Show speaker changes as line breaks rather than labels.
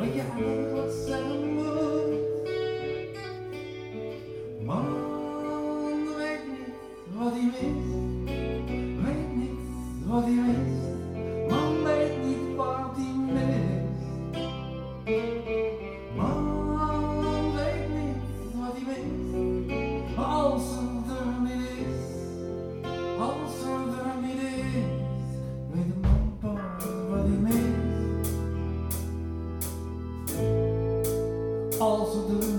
Wat je eigenlijk zeggen moet. Man weet niet wat hij mist. Weet niet wat hij mist. Man weet niet wat hij mist. Man weet niet wat hij mist. Als het er niet is. Als het er niet is. Weet de man pas wat hij mist. Als het er